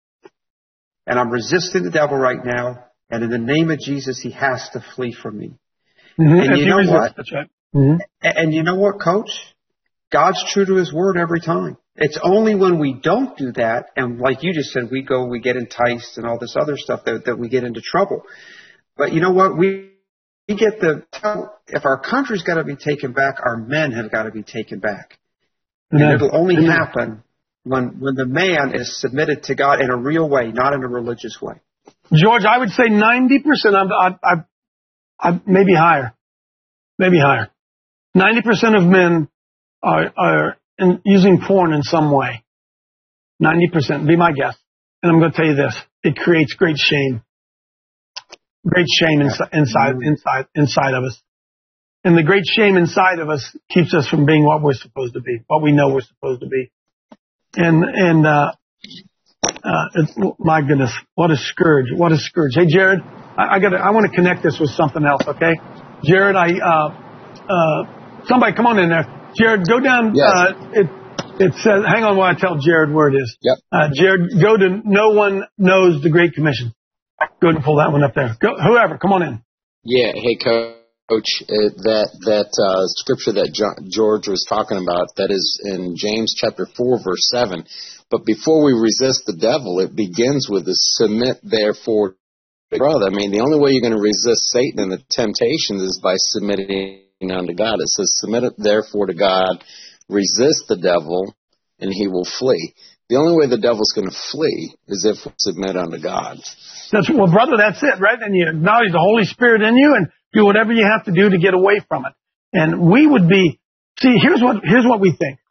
and I'm resisting the devil right now. And in the name of Jesus, he has to flee from me. Mm-hmm. And you know resist, what? That's right. Mm-hmm. And you know what, Coach? God's true to his word every time. It's only when we don't do that, and like you just said, we go, we get enticed and all this other stuff that, that we get into trouble. But you know what? We, we get the, if our country's got to be taken back, our men have got to be taken back. And yeah. it'll only yeah. happen when, when the man is submitted to God in a real way, not in a religious way. George, I would say ninety percent, I, I, I, I, maybe higher, maybe higher. ninety percent of men are, are in, using porn in some way. ninety percent, be my guess. And I'm going to tell you this, it creates great shame. Great shame inside, inside, inside, inside of us. And the great shame inside of us keeps us from being what we're supposed to be, what we know we're supposed to be. And, and, uh, Uh, it's, my goodness, what a scourge! What a scourge! Hey, Jared, I, I got. I want to connect this with something else. Okay, Jared, I uh, uh, Somebody come on in there. Jared, go down. Yes. Uh, it, it says, hang on while I tell Jared where it is. Yep. Uh, Jared, go to No One Knows the Great Commission. Go ahead and pull that one up there. Go, whoever, come on in. Yeah. Hey, Coach, uh, that that uh, scripture that John, George was talking about, that is in James chapter four, verse seven. But before we resist the devil, it begins with the submit, therefore, to brother. I mean, the only way you're going to resist Satan and the temptations is by submitting unto God. It says, submit it therefore to God, resist the devil, and he will flee. The only way the devil's going to flee is if we submit unto God. That's, well, brother, that's it, right? And you acknowledge the Holy Spirit in you and do whatever you have to do to get away from it. And we would be, see, here's what, here's what we think.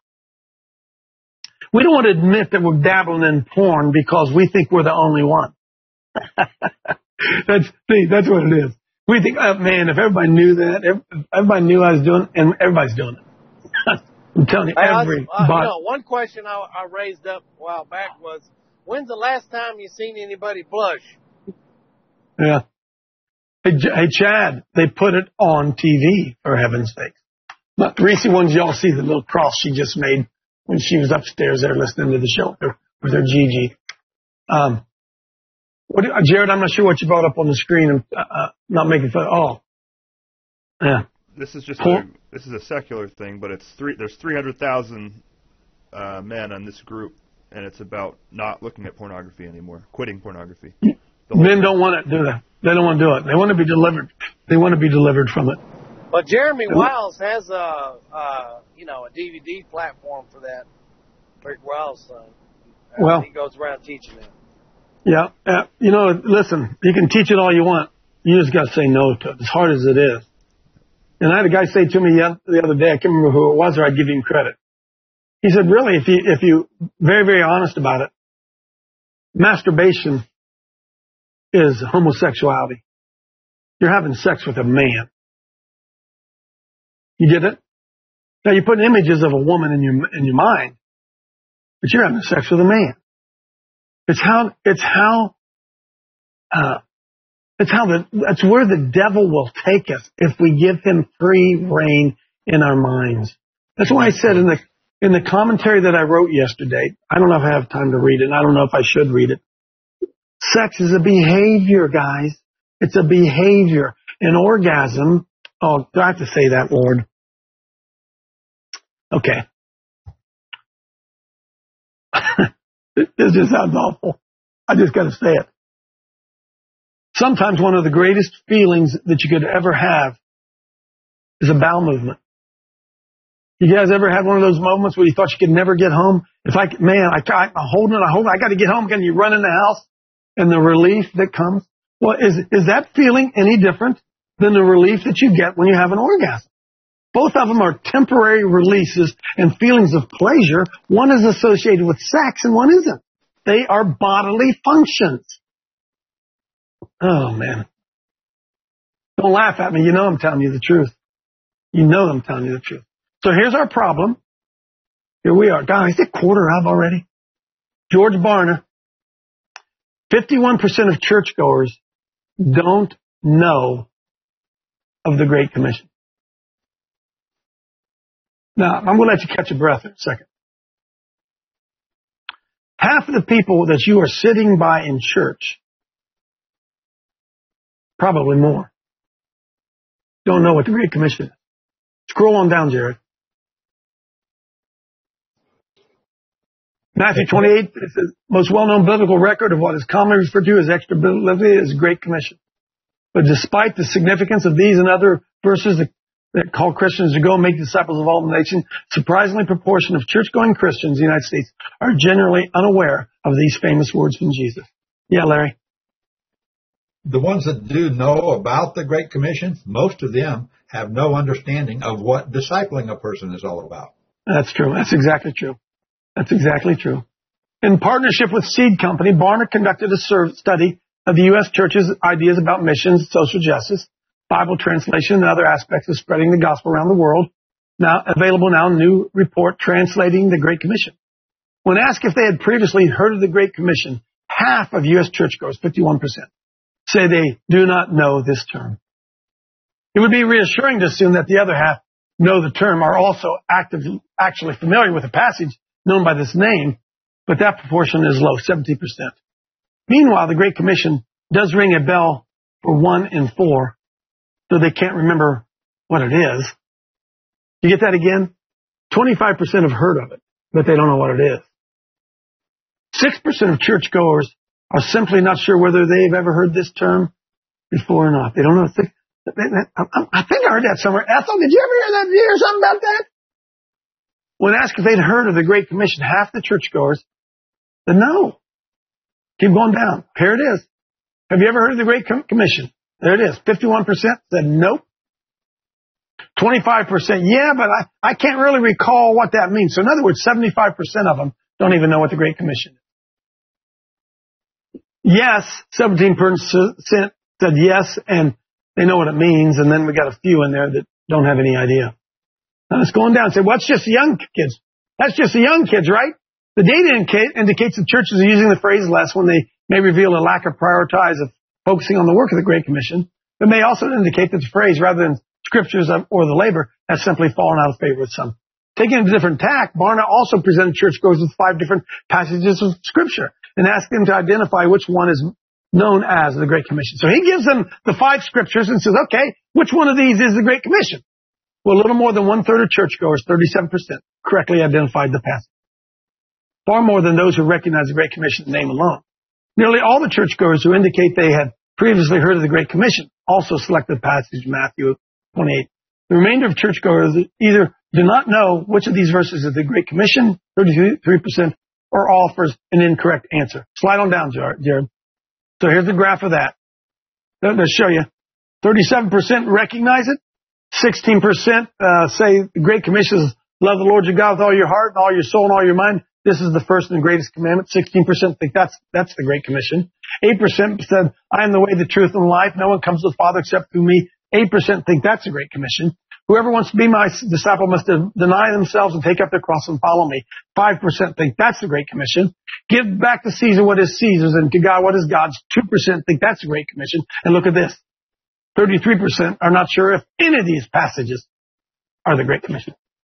We don't want to admit that we're dabbling in porn because we think we're the only one. that's, see, that's what it is. We think, oh, man, if everybody knew that, if everybody knew I was doing it, and everybody's doing it. I'm telling you, Hey, I every was, uh, but, you know, one question I, I raised up a while back was, when's the last time you seen anybody blush? Yeah. Hey, J- hey, Chad, they put it on T V, for heaven's sake. But Reese, ones y'all see the little cross she just made when she was upstairs there listening to the show with her Gigi. Um, what, uh, Jared, I'm not sure what you brought up on the screen. I'm uh, uh, not making fun. Oh, yeah. This is just Cool. a, this is a secular thing, but it's three. There's three hundred thousand uh, men on this group, and it's about not looking at pornography anymore, quitting pornography. Men don't want to do that. They don't want to do it. They want to be delivered. They want to be delivered from it. But Jeremy Wiles has a, uh, you know, a D V D platform for that. Rick Wiles' son. Uh, Well- he goes around teaching it. Yeah. Uh, you know, listen, you can teach it all you want. You just got to say no to it, as hard as it is. And I had a guy say to me the other day, I can't remember who it was, or I'd give him credit. He said, really, if you, if you, very, very honest about it, masturbation is homosexuality. You're having sex with a man. You get it? Now you put images of a woman in your, in your mind, but you're having sex with a man. It's how, it's how, uh, it's how the, that's where the devil will take us if we give him free rein in our minds. That's why I said in the, in the commentary that I wrote yesterday, I don't know if I have time to read it, and I don't know if I should read it. Sex is a behavior, guys. It's a behavior. An orgasm, oh, do I have to say that, Lord? Okay. This just sounds awful. I just got to say it. Sometimes one of the greatest feelings that you could ever have is a bowel movement. You guys ever had one of those moments where you thought you could never get home? If I, man, I, I, I'm holding it, I hold it, I got to get home. Can you run in the house and the relief that comes? Well, is is that feeling any different than the relief that you get when you have an orgasm? Both of them are temporary releases and feelings of pleasure. One is associated with sex and one isn't. They are bodily functions. Oh, man. Don't laugh at me. You know I'm telling you the truth. You know I'm telling you the truth. So here's our problem. Here we are. Guys, is it quarter of already? George Barna. fifty-one percent of churchgoers don't know of the Great Commission. Now, I'm going to let you catch your breath in a second. Half of the people that you are sitting by in church, probably more, don't know what the Great Commission is. Scroll on down, Jared. Matthew twenty-eight is the most well-known biblical record of what is commonly referred to as extra biblically as Great Commission. But despite the significance of these and other verses that, that call Christians to go and make disciples of all the nations, surprisingly proportion of church-going Christians in the United States are generally unaware of these famous words from Jesus. Yeah, Larry? The ones that do know about the Great Commission, most of them have no understanding of what discipling a person is all about. That's true. That's exactly true. That's exactly true. In partnership with Seed Company, Barna conducted a study of the U S Church's ideas about missions, social justice, Bible translation, and other aspects of spreading the gospel around the world. Now available now, a new report translating the Great Commission. When asked if they had previously heard of the Great Commission, half of U S churchgoers, fifty-one percent, say they do not know this term. It would be reassuring to assume that the other half know the term are also actively, actually familiar with a passage known by this name, but that proportion is low, seventeen percent. Meanwhile, the Great Commission does ring a bell for one in four, though they can't remember what it is. You get that again? twenty-five percent have heard of it, but they don't know what it is. six percent of churchgoers are simply not sure whether they've ever heard this term before or not. They don't know. I think I heard that somewhere. Ethel, did you ever hear that? Did you hear something about that? When asked if they'd heard of the Great Commission, half the churchgoers said no. Keep going down. Here it is. Have you ever heard of the Great Commission? There it is. fifty-one percent said nope. twenty-five percent, yeah, but I, I can't really recall what that means. So in other words, seventy-five percent of them don't even know what the Great Commission is. Yes, seventeen percent said yes, and they know what it means, and then we got a few in there that don't have any idea. Now it's going down and say, well, it's just the young kids. That's just the young kids, right? The data indicate, indicates that churches are using the phrase less when they may reveal a lack of prioritize of focusing on the work of the Great Commission. It may also indicate that the phrase, rather than scriptures or the labor, has simply fallen out of favor with some. Taking a different tack, Barna also presented churchgoers with five different passages of scripture and asked them to identify which one is known as the Great Commission. So he gives them the five scriptures and says, okay, which one of these is the Great Commission? Well, a little more than one third of churchgoers, thirty-seven percent, correctly identified the passage. Far more than those who recognize the Great Commission name alone. Nearly all the churchgoers who indicate they had previously heard of the Great Commission also selected the passage Matthew twenty-eight. The remainder of churchgoers either do not know which of these verses is the Great Commission, thirty-three percent, or offers an incorrect answer. Slide on down, Jared. So here's the graph of that. They'll show you. thirty-seven percent recognize it. sixteen percent uh, say the Great Commission is love the Lord your God with all your heart and all your soul and all your mind. This is the first and greatest commandment. sixteen percent think that's that's the Great Commission. eight percent said, I am the way, the truth, and life. No one comes to the Father except through me. eight percent think that's the Great Commission. Whoever wants to be my disciple must deny themselves and take up their cross and follow me. five percent think that's the Great Commission. Give back to Caesar what is Caesar's and to God what is God's. two percent think that's the Great Commission. And look at this. thirty-three percent are not sure if any of these passages are the Great Commission.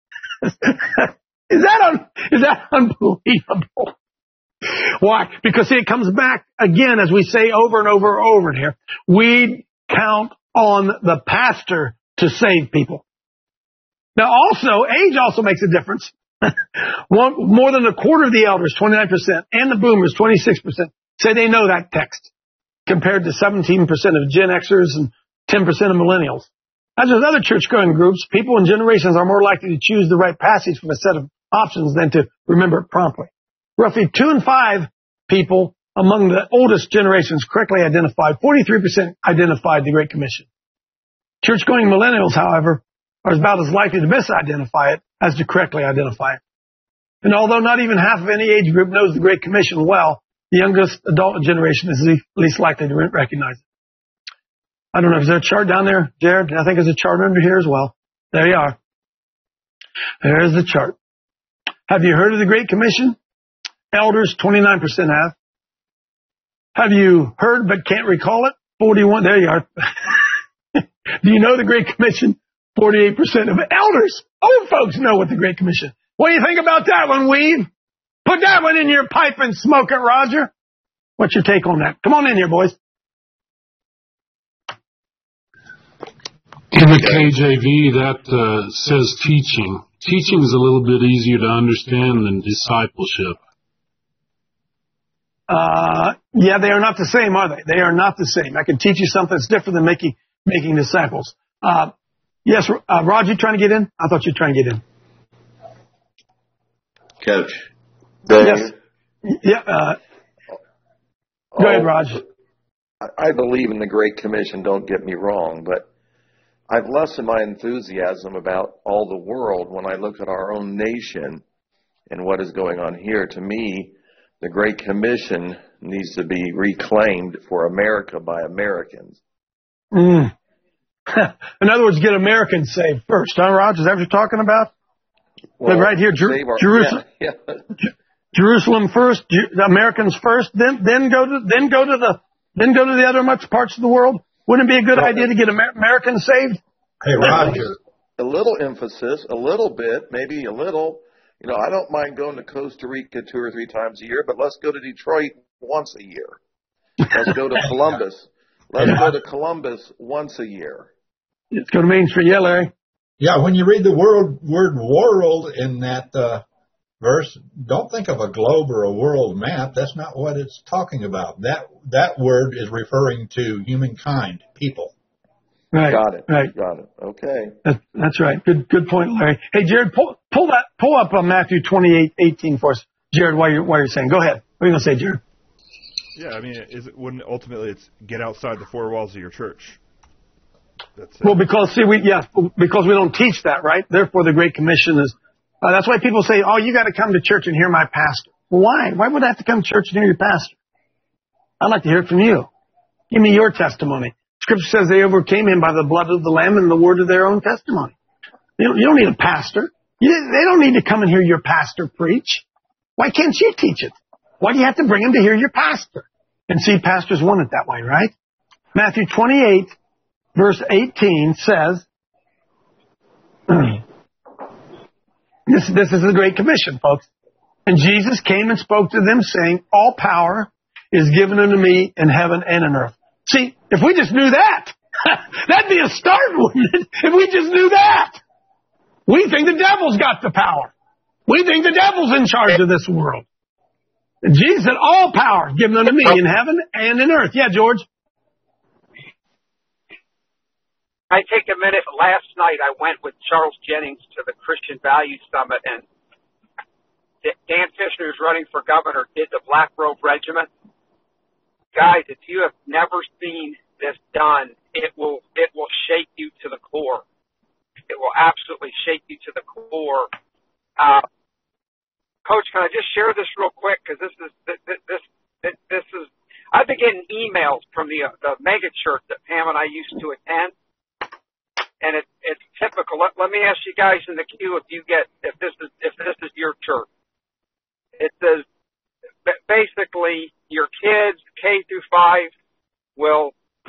Is that un- is that unbelievable? Why? Because see, it comes back again, as we say over and over and over here. We count on the pastor to save people. Now, also, age also makes a difference. One, more than a quarter of the elders, twenty-nine percent, and the boomers, twenty-six percent, say they know that text, compared to seventeen percent of Gen Xers and ten percent of millennials. As with other church-going groups, people in generations are more likely to choose the right passage from a set of options than to remember it promptly. Roughly two in five people among the oldest generations correctly identified, forty-three percent identified the Great Commission. Church-going millennials, however, are about as likely to misidentify it as to correctly identify it. And although not even half of any age group knows the Great Commission well, the youngest adult generation is the least likely to recognize it. I don't know, is there a chart down there, Jared? I think there's a chart under here as well. There you are. There's the chart. Have you heard of the Great Commission? Elders, twenty-nine percent have. Have you heard but can't recall it? forty-one, there you are. Do you know the Great Commission? forty-eight percent of elders, old folks, know what the Great Commission. What do you think about that one, Weave? Put that one in your pipe and smoke it, Roger. What's your take on that? Come on in here, boys. In the K J V, that uh, says teaching. Teaching is a little bit easier to understand than discipleship. Uh, yeah, they are not the same, are they? They are not the same. I can teach you something that's different than making making disciples. Uh, yes, uh, Rod, you trying to get in? I thought you were trying to get in. Coach. Yes. Yeah. Uh, go ahead, Raj. I believe in the Great Commission, don't get me wrong, but I've lessened my enthusiasm about all the world when I look at our own nation and what is going on here. To me, the Great Commission needs to be reclaimed for America by Americans. Mm. In other words, get Americans saved first, huh, Raj? Is that what you're talking about? Well, like right here, Jer- our, Jerusalem, yeah, yeah. Jerusalem first, the Americans first, then then go to then go to the then go to the other much parts of the world. Wouldn't it be a good well, idea to get Amer- Americans saved? Hey, Roger, a little emphasis, a little bit, maybe a little. You know, I don't mind going to Costa Rica two or three times a year, but let's go to Detroit once a year. Let's go to Columbus. Let's go to Columbus once a year. Let's go to Main Street. Yeah, Larry. Yeah, when you read the word, word world in that uh, verse, don't think of a globe or a world map. That's not what it's talking about. That that word is referring to humankind, people. Right. Got it. Right. Got it. Okay. That, that's right. Good good point, Larry. Hey, Jared, pull pull that pull up uh, Matthew twenty-eight eighteen for us, Jared. While you're while you're saying, go ahead. What are you gonna say, Jared? Yeah, I mean, is it wouldn't ultimately it's get outside the four walls of your church. That's it. Well, because see, we yeah, because we don't teach that, right? Therefore, the Great Commission is. Uh, that's why people say, "Oh, you got to come to church and hear my pastor." Well, why? Why would I have to come to church and hear your pastor? I'd like to hear it from you. Give me your testimony. Scripture says they overcame him by the blood of the Lamb and the word of their own testimony. You don't, you don't need a pastor. You, they don't need to come and hear your pastor preach. Why can't you teach it? Why do you have to bring them to hear your pastor? And see, pastors want it that way, right? Matthew twenty-eight, verse eighteen says, this, this is the Great Commission, folks. And Jesus came and spoke to them, saying, all power is given unto me in heaven and in earth. See, if we just knew that, that'd be a start, wouldn't it? If we just knew that. We think the devil's got the power. We think the devil's in charge of this world. And Jesus said, all power is given unto me in heaven and in earth. Yeah, George? I take a minute. Last night I went with Charles Jennings to the Christian Values Summit, and Dan Fisher, who's running for governor, did the Black Robe Regiment. Guys, if you have never seen this done, it will it will shake you to the core. It will absolutely shake you to the core. Uh, Coach, can I just share this real quick? Because this is this, this this this is I've been getting emails from the uh, the mega church that Pam and I used to attend, and it, it's typical. Let, let me ask you guys in the queue if you get if this is if this is your church. It says basically your kids K through five will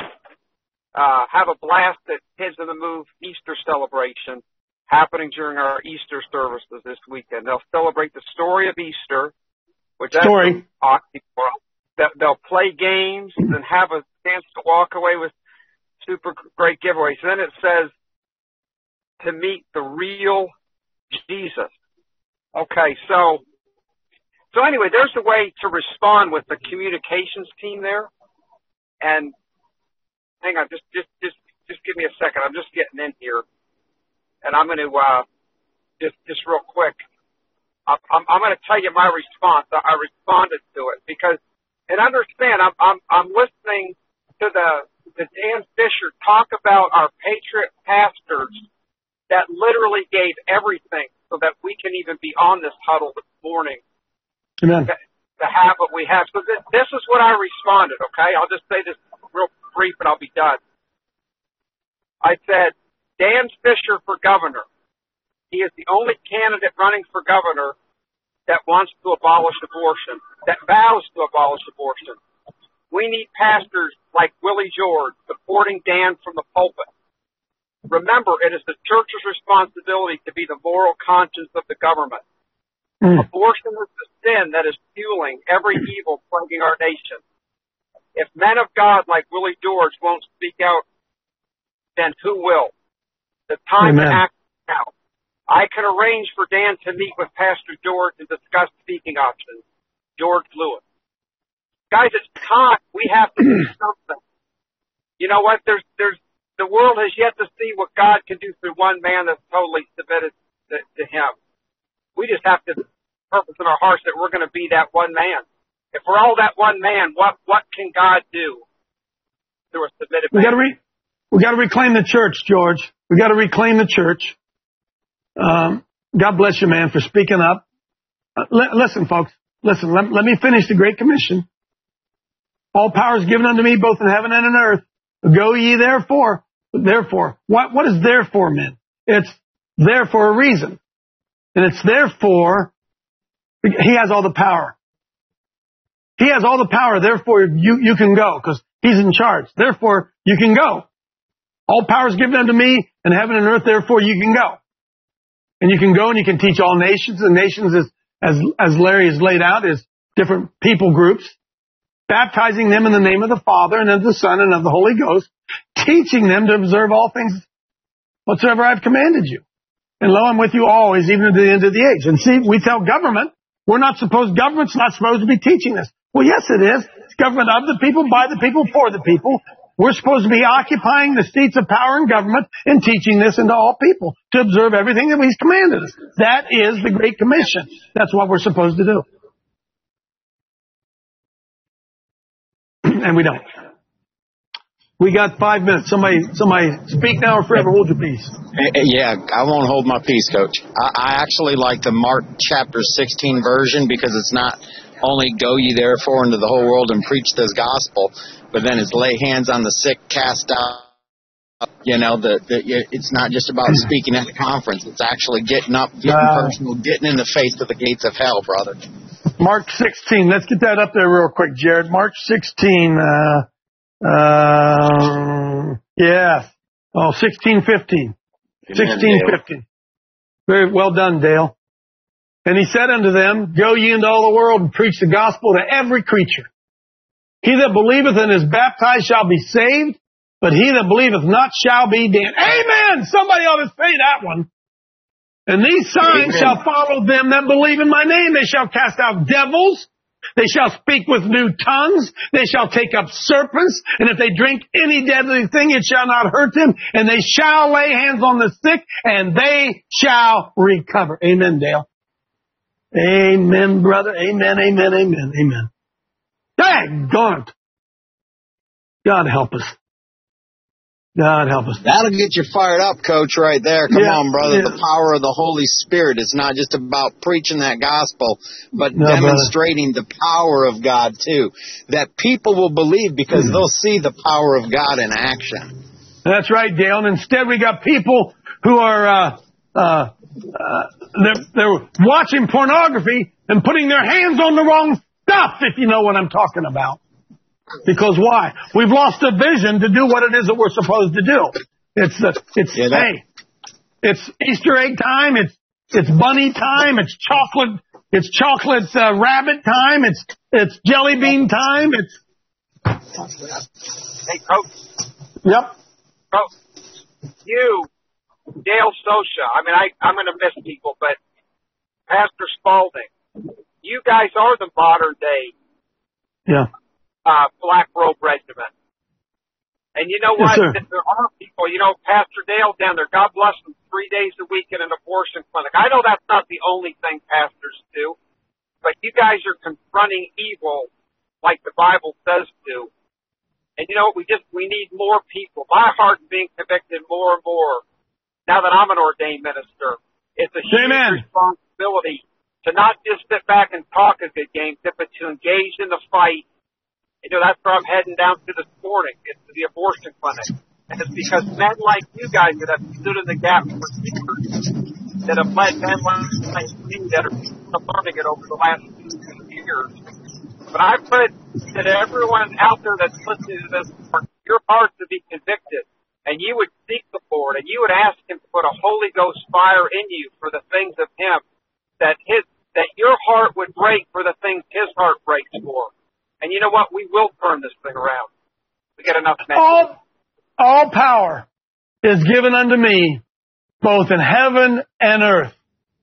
uh, have a blast at Kids on the Move Easter celebration happening during our Easter services this weekend. They'll celebrate the story of Easter, which story. That's they'll play games and have a chance to walk away with super great giveaways. Then it says to meet the real Jesus. Okay, so. So anyway, there's a way to respond with the communications team there. And hang on, just just just just give me a second. I'm just getting in here, and I'm going to uh, just just real quick. I'm I'm, I'm going to tell you my response. I, I responded to it because, and understand, I'm I'm I'm listening to the the Dan Fisher talk about our patriot pastors that literally gave everything so that we can even be on this huddle this morning. Amen. To have what we have. So this, this is what I responded, okay? I'll just say this real brief and I'll be done. I said, Dan Fisher for governor. He is the only candidate running for governor that wants to abolish abortion, that vows to abolish abortion. We need pastors like Willie George supporting Dan from the pulpit. Remember, it is the church's responsibility to be the moral conscience of the government. Mm. Abortion is the sin that is fueling every evil plaguing our nation. If men of God like Willie George won't speak out, then who will? The time Amen. to act is now. I can arrange for Dan to meet with Pastor George and discuss speaking options. George Lewis. Guys, it's time. We have to do something. You know what? There's, there's, the world has yet to see what God can do through one man that's totally submitted to, to Him. We just have to purpose in our hearts that we're going to be that one man. If we're all that one man, what what can God do through a submitted man? We got to re- we got to reclaim the church, George. We got to reclaim the church. Um, God bless you, man, for speaking up. Uh, li- listen, folks. Listen. Let, let me finish the Great Commission. All power is given unto me, both in heaven and in earth. Go ye therefore. Therefore, what what is therefore mean? It's there for a reason. And it's therefore, He has all the power. He has all the power, therefore you, you can go, because He's in charge. Therefore, you can go. All power is given unto me in heaven and earth, therefore you can go. And you can go and you can teach all nations. And nations, is, as, as Larry has laid out, is different people groups, baptizing them in the name of the Father and of the Son and of the Holy Ghost, teaching them to observe all things whatsoever I've commanded you. And lo, I'm with you always, even to the end of the age. And see, we tell government, we're not supposed, government's not supposed to be teaching this. Well, yes, it is. It's government of the people, by the people, for the people. We're supposed to be occupying the seats of power in government and teaching this into all people to observe everything that He's commanded us. That is the Great Commission. That's what we're supposed to do. And we don't. We got five minutes. Somebody, somebody speak now or forever hold your peace. Yeah, I won't hold my peace, Coach. I, I actually like the Mark chapter sixteen version because it's not only go ye therefore into the whole world and preach this gospel, but then it's lay hands on the sick, cast out. You know, the, the it's not just about speaking at the conference. It's actually getting up, getting uh, personal, getting in the face of the gates of hell, brother. Mark sixteen. Let's get that up there real quick, Jared. Mark sixteen. Uh, uh, yeah. Oh, sixteen fifteen. sixteen fifteen. Very well done, Dale. And he said unto them, go ye into all the world and preach the gospel to every creature. He that believeth and is baptized shall be saved, but he that believeth not shall be damned. Amen! Somebody ought to say that one. And these signs Amen. Shall follow them that believe in my name. They shall cast out devils. They shall speak with new tongues. They shall take up serpents. And if they drink any deadly thing, it shall not hurt them. And they shall lay hands on the sick, and they shall recover. Amen, Dale. Amen, brother. Amen, amen, amen, amen. Daggone it. God help us. God help us. That'll get you fired up, Coach, right there. Come yeah, on, brother. Yeah. The power of the Holy Spirit. It's not just about preaching that gospel, but no, demonstrating brother. The power of God, too. That people will believe because mm. they'll see the power of God in action. That's right, Dale. And instead we got people who are, uh, uh, uh, they're, they're watching pornography and putting their hands on the wrong stuff, if you know what I'm talking about. Because why? We've lost the vision to do what it is that we're supposed to do. It's uh, it's yeah, hey, it's Easter egg time. It's it's bunny time. It's chocolate. It's chocolate uh, rabbit time. It's it's jelly bean time. It's hey, Coach. Yep. Coach, you, Dale Sosha. I mean, I I'm going to miss people, but Pastor Spalding, you guys are the modern day. Yeah. Uh, Black Robe Regiment. And you know what? Yes, there are people, you know, Pastor Dale down there, God bless him, three days a week in an abortion clinic. I know that's not the only thing pastors do, but you guys are confronting evil like the Bible says to. And you know, we just, we need more people. My heart's being convicted more and more now that I'm an ordained minister. It's a huge Amen. Responsibility to not just sit back and talk a good game, but to engage in the fight. You know, that's where I'm heading down to this morning. It's to the abortion clinic. And it's because men like you guys that have stood in the gap for years, that have led men like me that are learning it over the last few years. But I put that everyone out there that's listening to this, your heart to be convicted, and you would seek the Lord, and you would ask Him to put a Holy Ghost fire in you for the things of Him, that His, that your heart would break for the things His heart breaks for. And you know what? We will turn this thing around. We get enough men. All, all power is given unto me, both in heaven and earth.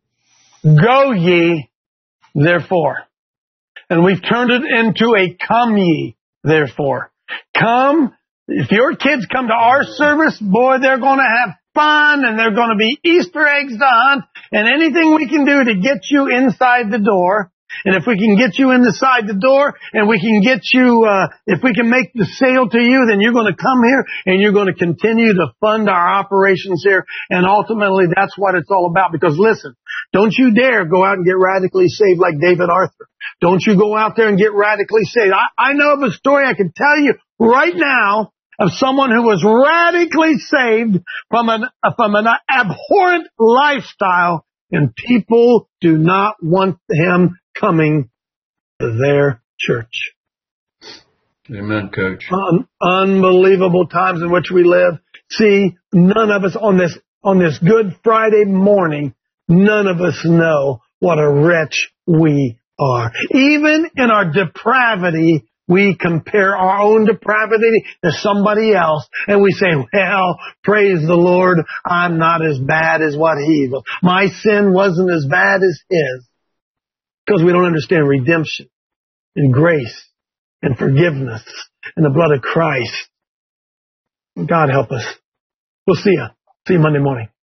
Go ye, therefore. And we've turned it into a come ye, therefore. Come. If your kids come to our service, boy, they're going to have fun, and they're going to be Easter eggs to hunt, and anything we can do to get you inside the door. And if we can get you inside the door, and we can get you, uh, if we can make the sale to you, then you're going to come here, and you're going to continue to fund our operations here. And ultimately, that's what it's all about. Because listen, don't you dare go out and get radically saved like David Arthur. Don't you go out there and get radically saved. I, I know of a story I can tell you right now of someone who was radically saved from an, from an abhorrent lifestyle, and people do not want him coming to their church. Amen, Coach. Un- unbelievable times in which we live. See, none of us on this, on this Good Friday morning, none of us know what a wretch we are. Even in our depravity, we compare our own depravity to somebody else, and we say, well, praise the Lord, I'm not as bad as what he was. My sin wasn't as bad as his. Because we don't understand redemption and grace and forgiveness and the blood of Christ. God help us. We'll see you. See you Monday morning.